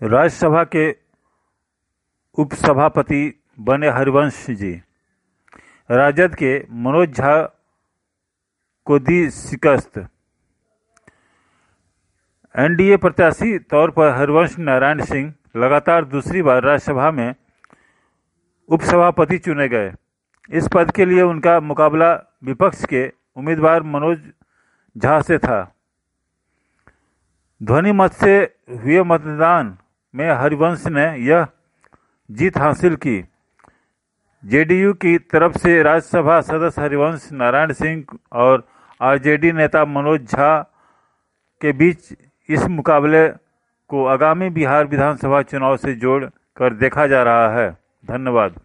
राज्यसभा के उपसभापति बने हरिवंश जी। राजद के मनोज झा को दी शिकस्त। एनडीए प्रत्याशी तौर पर हरिवंश नारायण सिंह लगातार दूसरी बार राज्यसभा में उपसभापति चुने गए। इस पद के लिए उनका मुकाबला विपक्ष के उम्मीदवार मनोज झा से था। ध्वनि मत से हुए मतदान में हरिवंश ने यह जीत हासिल की। जेडीयू की तरफ से राज्यसभा सदस्य हरिवंश नारायण सिंह और आरजेडी नेता मनोज झा के बीच इस मुकाबले को आगामी बिहार विधानसभा चुनाव से जोड़ कर देखा जा रहा है। धन्यवाद।